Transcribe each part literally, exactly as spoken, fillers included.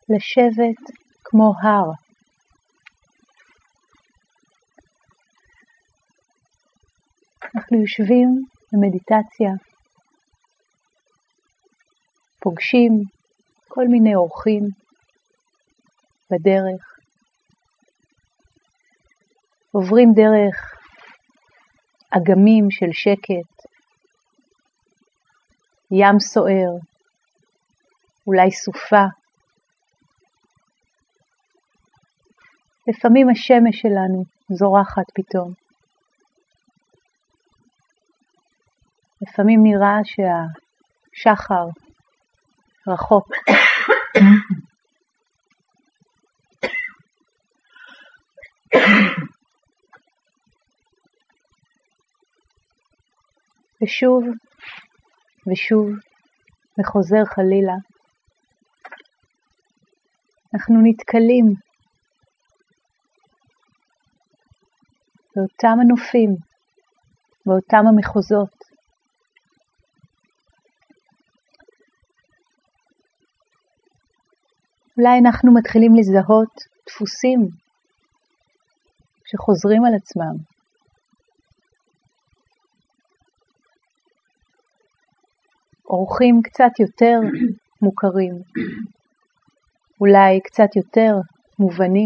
לשבת כמו הר. אנחנו יושבים במדיטציה, פוגשים כל מיני אורחים בדרך, עוברים דרך אגמים של שקט, ים סוער, אולי סופה. לפעמים השמש שלנו זורחת פתאום. לפעמים נראה שהשחר רחוק. ושוב ושוב וחוזר חלילה, אנחנו נתקלים באותם הנופים, באותם המחוזות. אולי אנחנו מתחילים לזהות דפוסים שחוזרים על עצמם. אורחים קצת יותר מוכרים, אולי קצת יותר מובנים.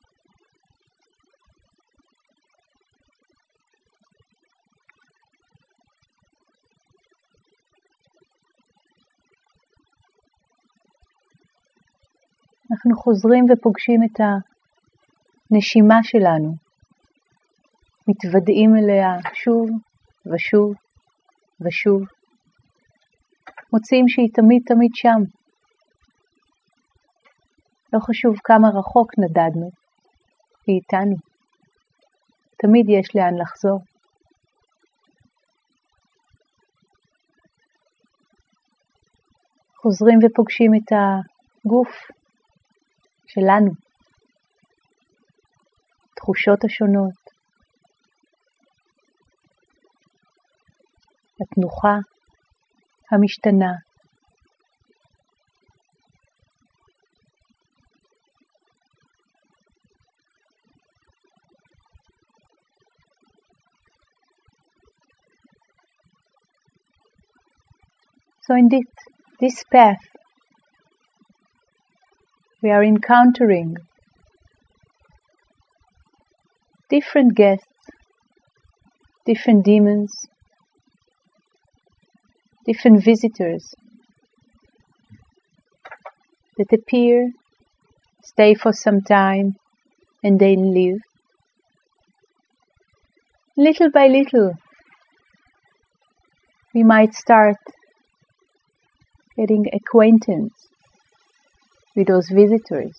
אנחנו חוזרים ופוגשים את הנשימה שלנו, מתוודעים אליה שוב ושוב ושוב, מוצאים שהיא תמיד תמיד שם. לא חשוב כמה רחוק נדדנו, היא איתנו. תמיד יש לאן לחזור. חוזרים ופוגשים את הגוף שלנו, תחושות השונות, התנוחה המשתנה. So in this, this path, we are encountering different guests, different demons, different visitors that appear, stay for some time, and then leave. Little by little, we might start getting acquaintance with those visitors.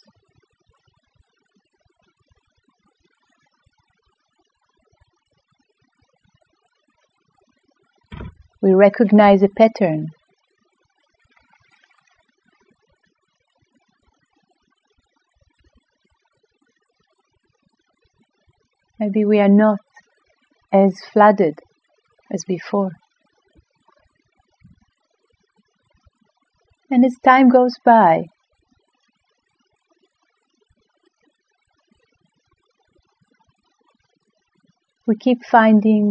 We recognize a pattern. Maybe we are not as flooded as before. And as time goes by, we keep finding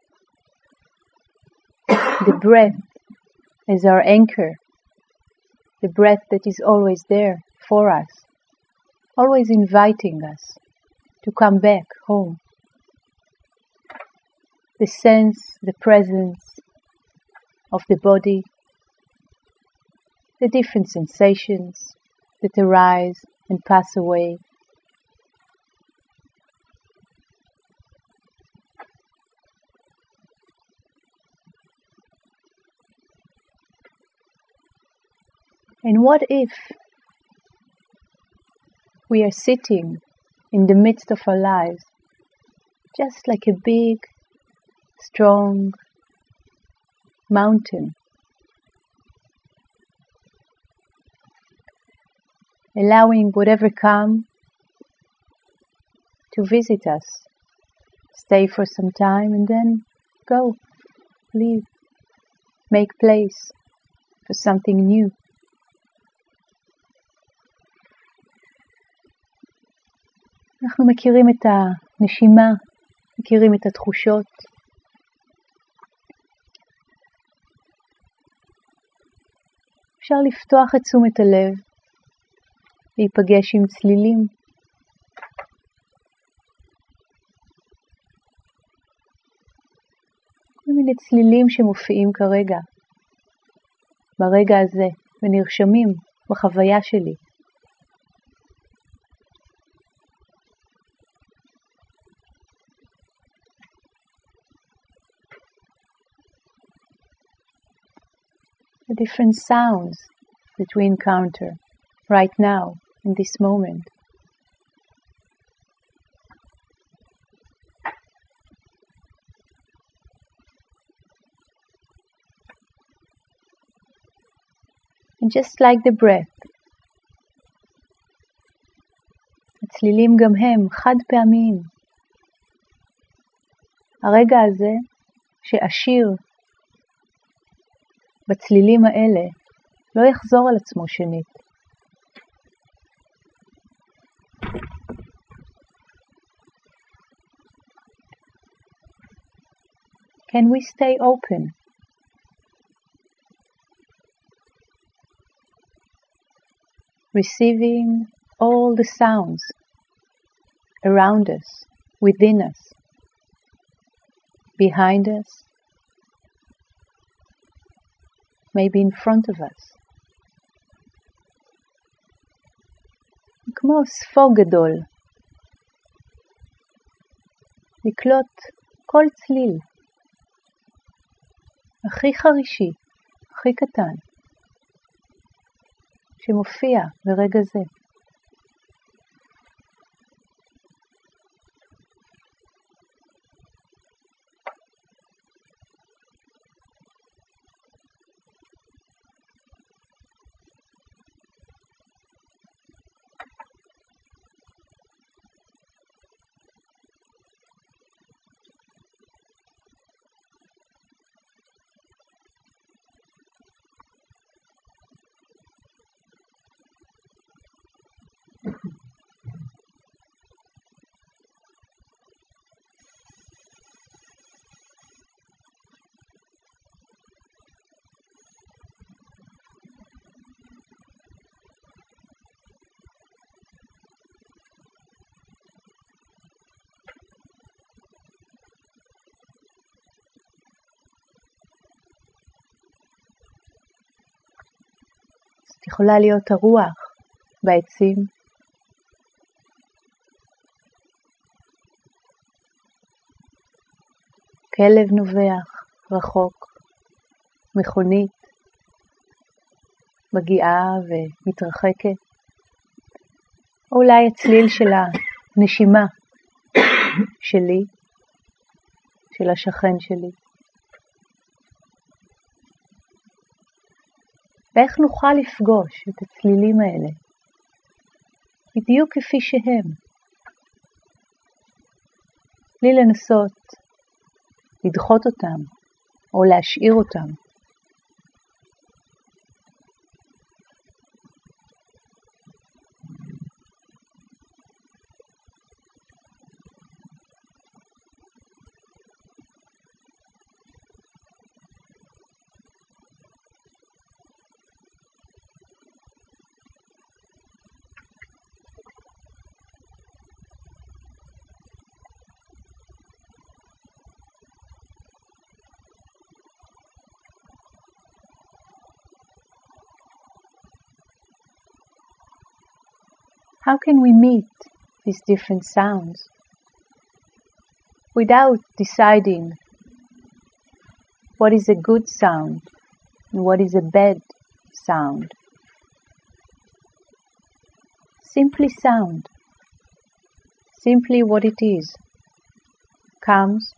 the breath as our anchor, the breath that is always there for us, always inviting us to come back home. The sense, the presence of the body, the different sensations that arise and pass away. And what if we are sitting in the midst of our lives, just like a big, strong mountain, allowing whatever comes to visit us, stay for some time and then go, leave, make place for something new. אנחנו מכירים את הנשימה, מכירים את התחושות. אפשר לפתוח את תשומת הלב, להיפגש עם צלילים. כל מיני צלילים שמופיעים כרגע, ברגע הזה, ונרשמים בחוויה שלי. The different sounds that we encounter right now, in this moment. And just like the breath, הצלילים גם הם חד פעמיים. הרגע הזה שעשיר בצלילים האלה לא יחזור על עצמו שנית. Can we stay open? Receiving all the sounds around us, within us, behind us, maybe in front of us. כמו ספוג גדול, לקלוט כל צליל, הכי חרישי, הכי קטן, שמופיע ברגע זה. יכולה להיות הרוח בעצים, כלב נובח רחוק, מכונית מגיעה ומתרחקת, או אולי הצליל של הנשימה שלי, של השכן שלי. ואיך נוכל לפגוש את הצלילים האלה, בדיוק כפי שהם, בלי לנסות לדחות אותם או להשאיר אותם. How can we meet these different sounds without deciding what is a good sound and what is a bad sound? Simply sound, simply what it is, comes,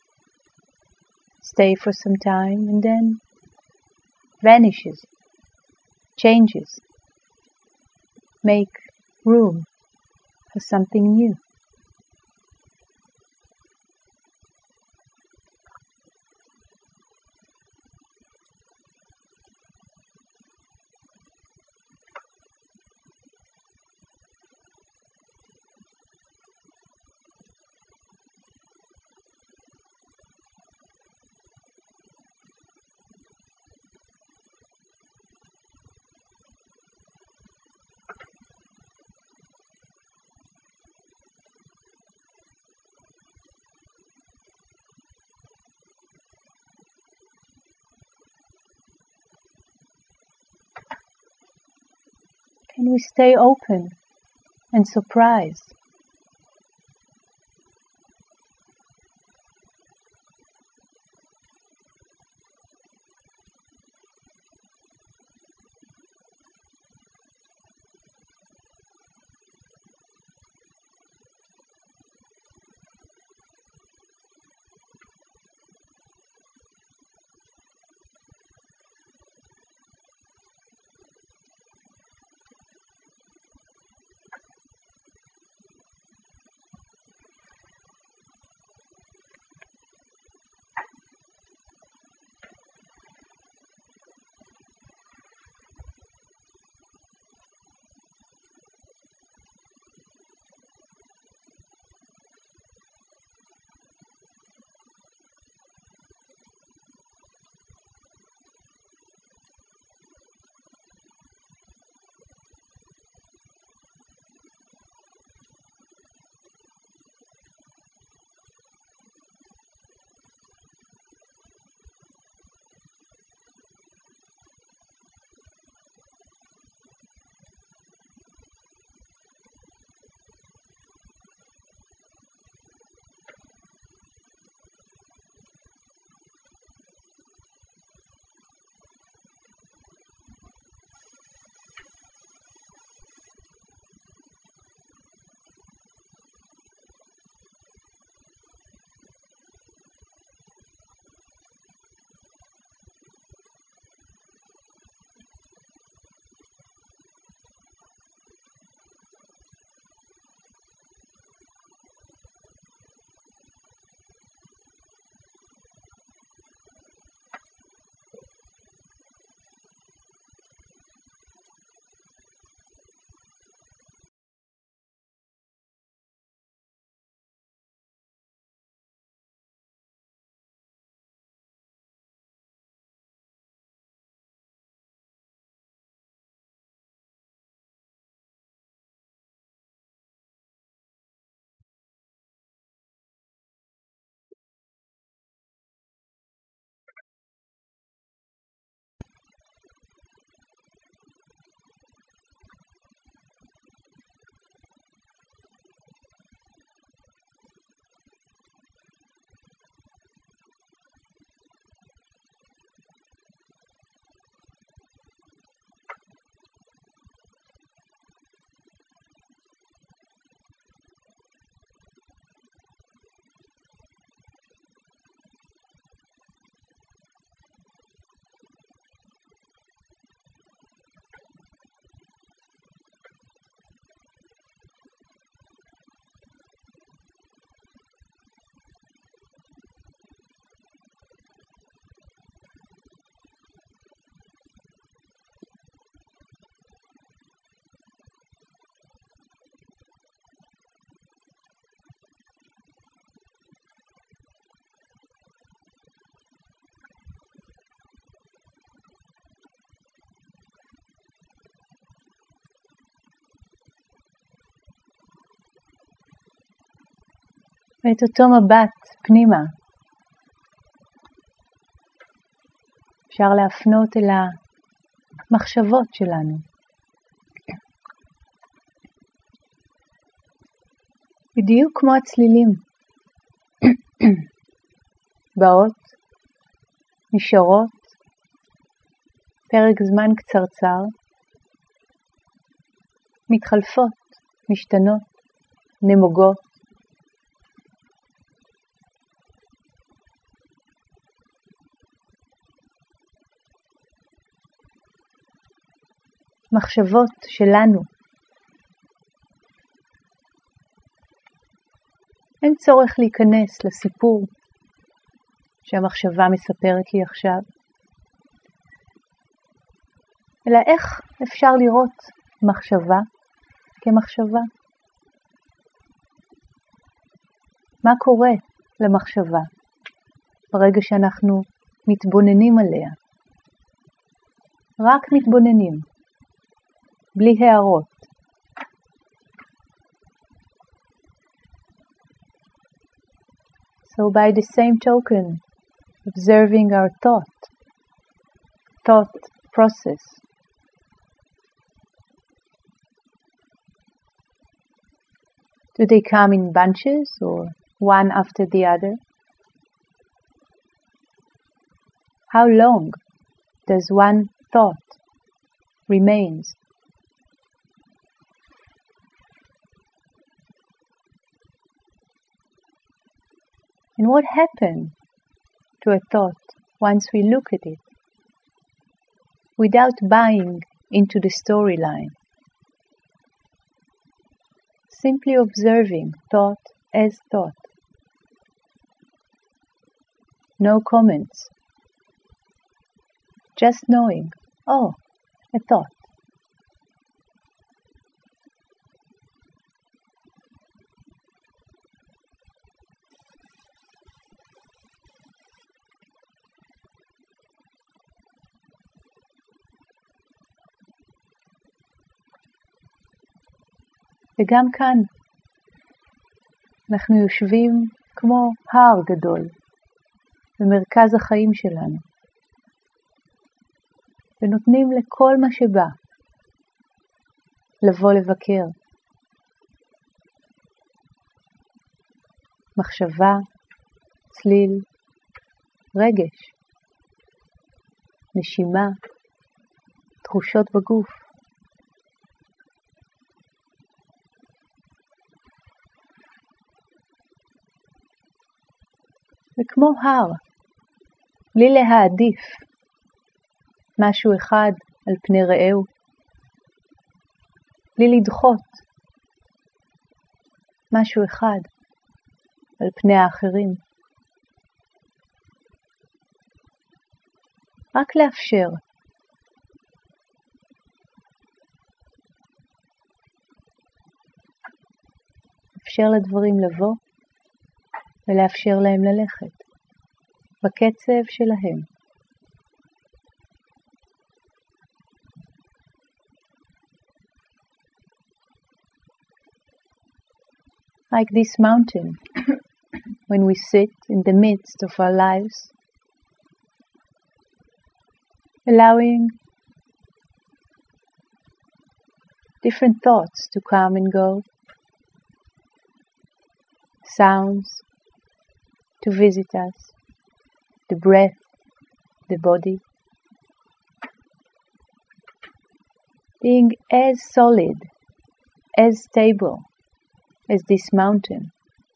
stay for some time and then vanishes, changes, make room for something new. And we stay open and surprised. ואת אותו מבט פנימה אפשר להפנות אל המחשבות שלנו. בדיוק כמו הצלילים, באות, נשארות, פרק זמן קצרצר, מתחלפות, משתנות, נמוגות. מחשבות שלנו. אין צורך להיכנס לסיפור שהמחשבה מספרת לי עכשיו, אלא איך אפשר לראות מחשבה כמחשבה. מה קורה למחשבה ברגע שאנחנו מתבוננים עליה? רק מתבוננים, בלי הערות. So by the same token, observing our thought, thought process, Do they come in bunches or one after the other? How long does one thought remains? And what happens to a thought once we look at it, without buying into the storyline? Simply observing thought as thought. No comments. Just knowing, oh, a thought. וגם כאן אנחנו יושבים כמו הר גדול במרכז החיים שלנו, ונותנים לכל מה שבא לבוא לבקר. מחשבה, צליל, רגש, נשימה, תחושות בגוף. וכמו הר, בלי להעדיף משהו אחד על פני רעהו, בלי לדחות משהו אחד על פני האחרים. רק לאפשר. לאפשר לדברים לבוא ולאפשר להם ללכת בקצב שלהם. Like this mountain, when we sit in the midst of our lives, allowing different thoughts to come and go, sounds to visit us, the breath, the body, being as solid, as stable as this mountain.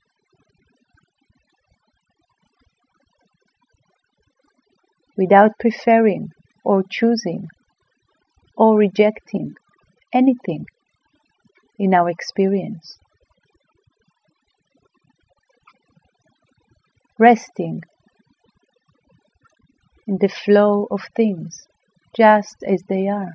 Without preferring or choosing or rejecting anything in our experience. Resting in the flow of things just as they are.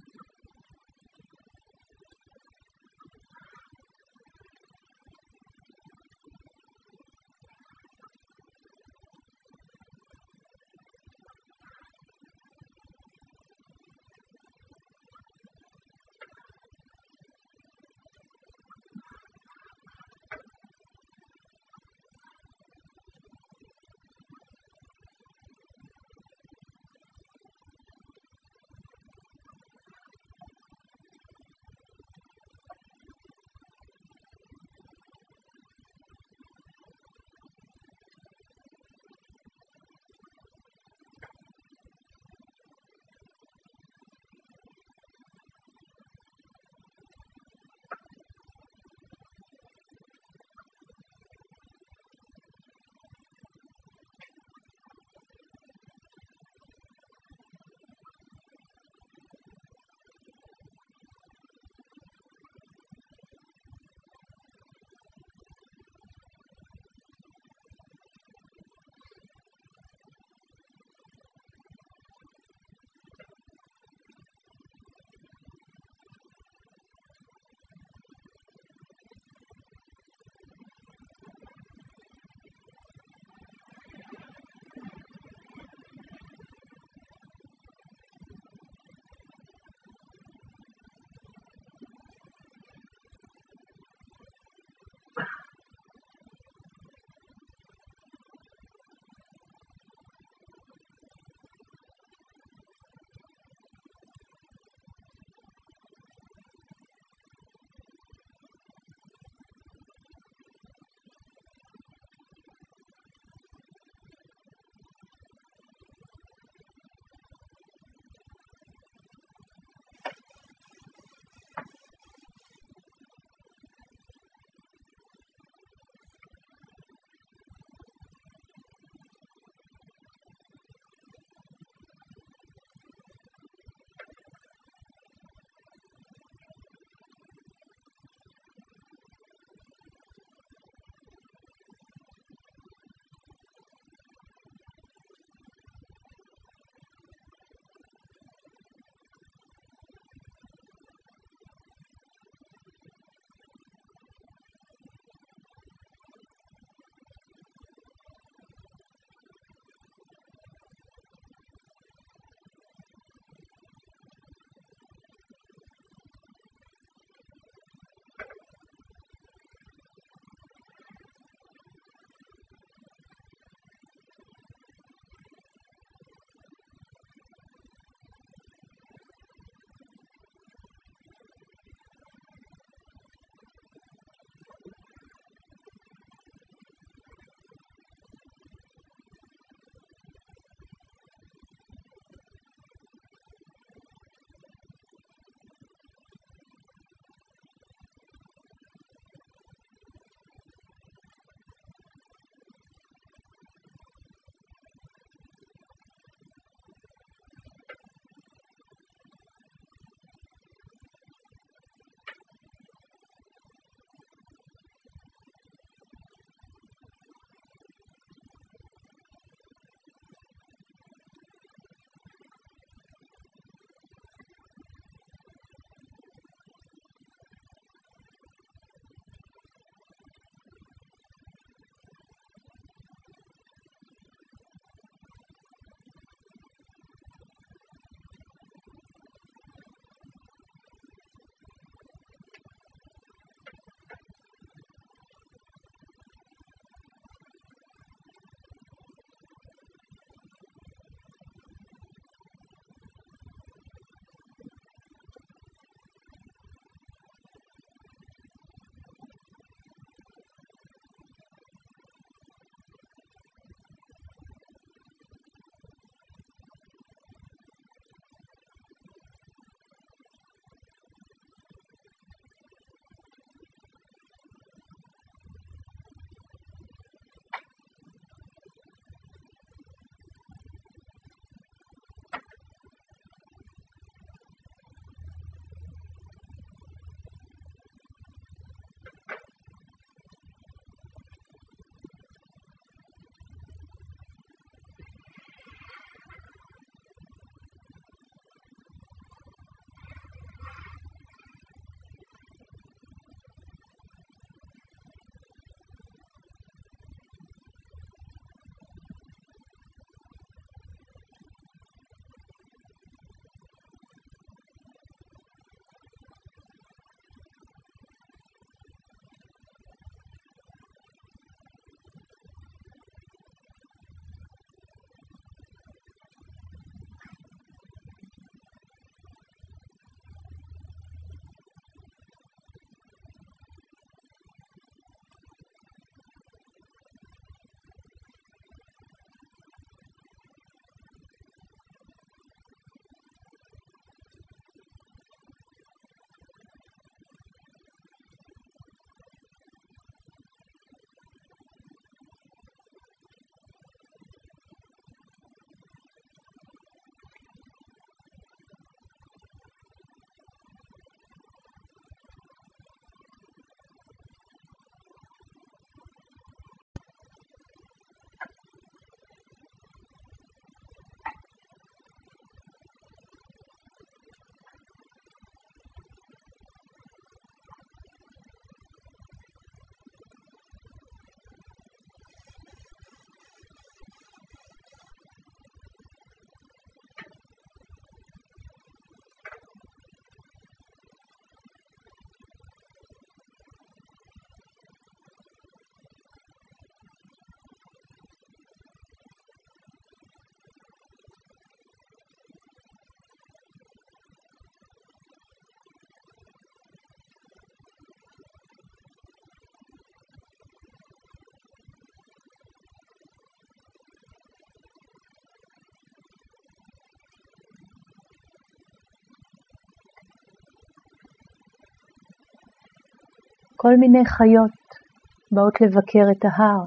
כל מיני חיות באות לבקר את ההר.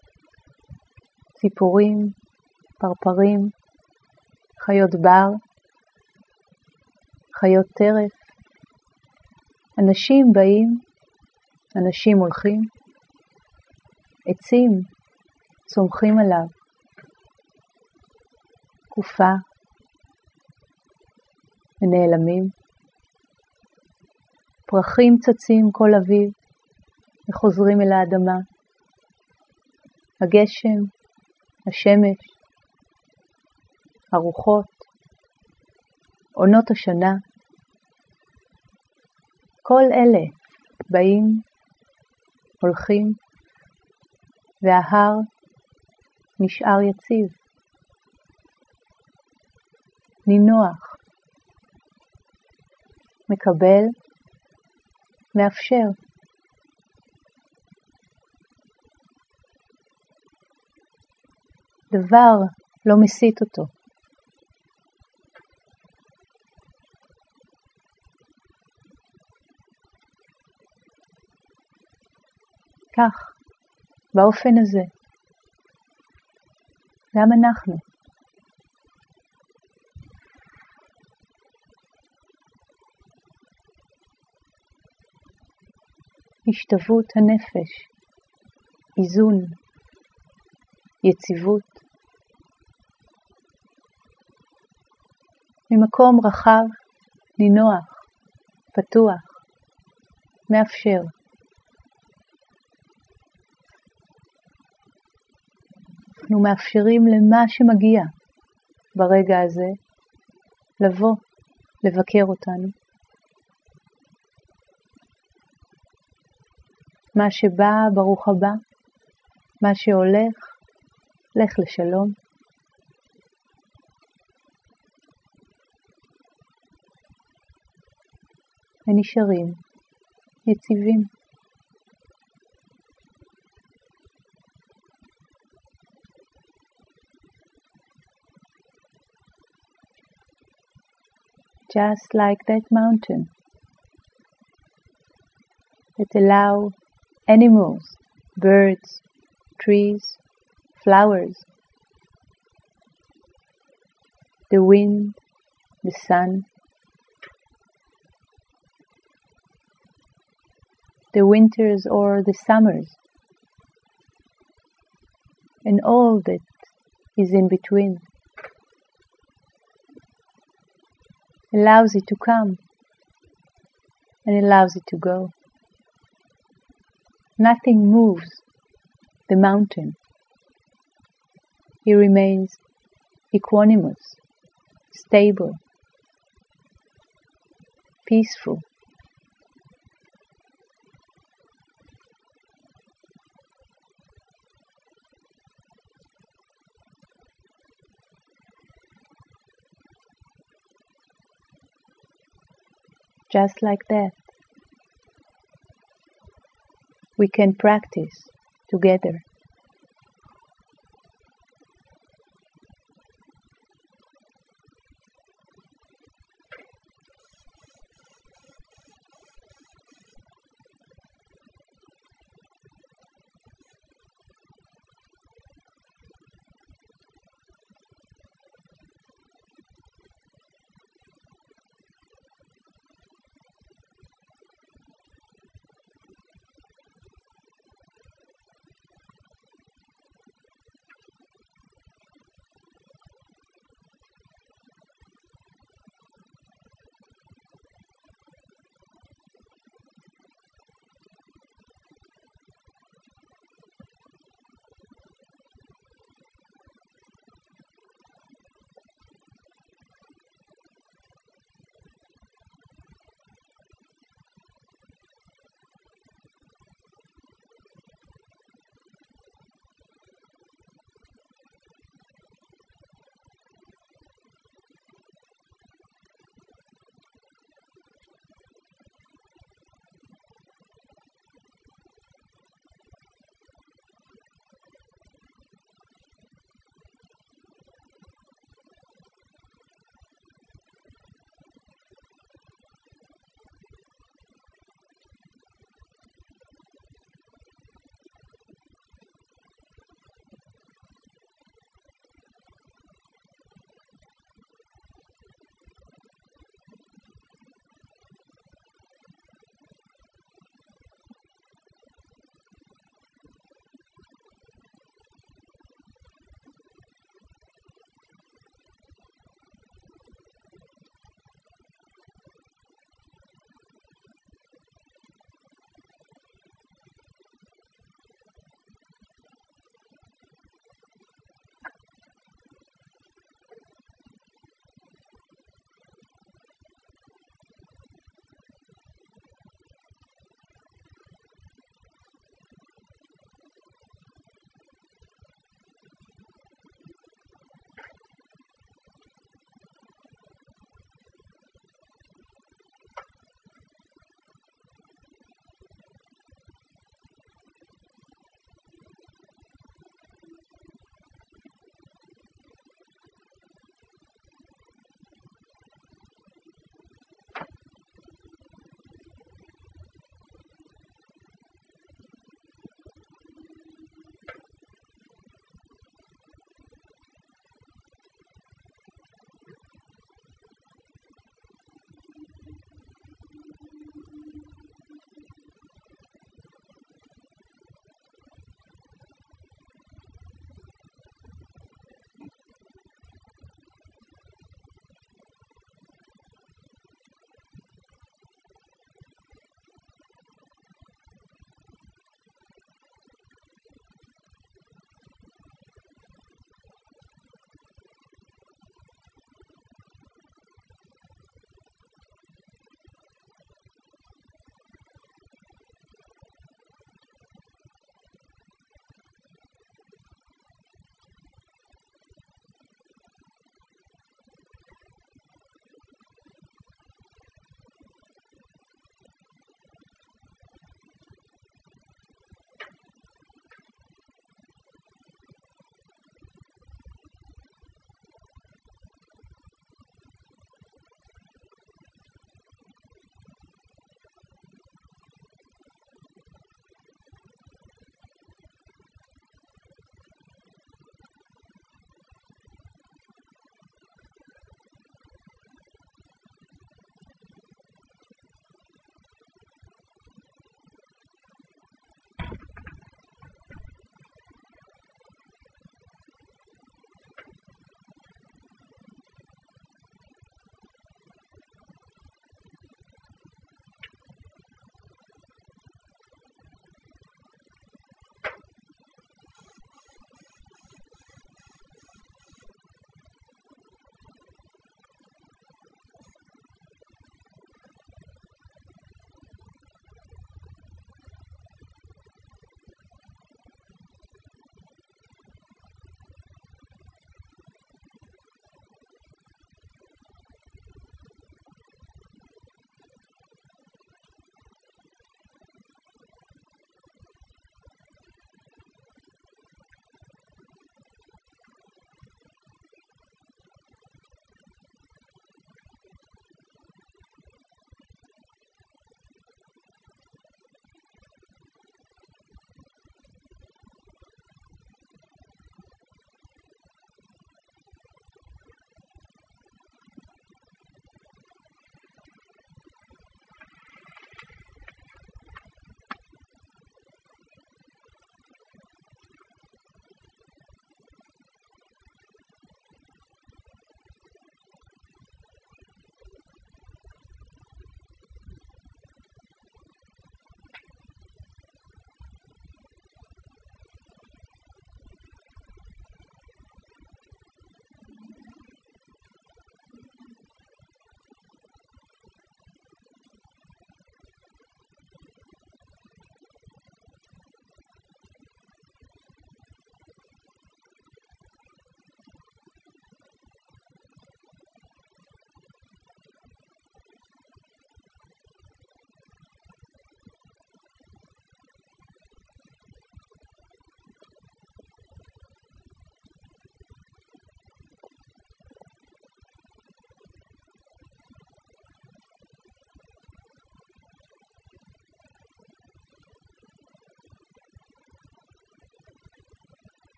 ציפורים, פרפרים, חיות בר, חיות טרף. אנשים באים, אנשים הולכים, עצים צומחים עליו, תקופה ונעלמים, פרחים צצים כל אביב וחוזרים אל האדמה, הגשם, השמש, הרוחות, עונות השנה, כל אלה באים, הולכים, וההר נשאר יציב, נינוח, מקבל, מאפשר. דבר לא מסית אותו. כך, באופן הזה, גם אנחנו. השתוות הנפש, איזון, יציבות, ממקום רחב, נינוח, פתוח, מאפשר. אנחנו מאפשרים למה שמגיע ברגע הזה לבוא, לבקר אותנו. מה שבא, ברוך הבא, מה שהולך, לך לשלום. ונשארים יציבים. Just like that mountain that allow animals, birds, trees, flowers, the wind, the sun, the winters or the summers, and all that is in between, allows it to come and allows it to go. Nothing moves the mountain. He remains equanimous, stable, peaceful. Just like that, we can practice together.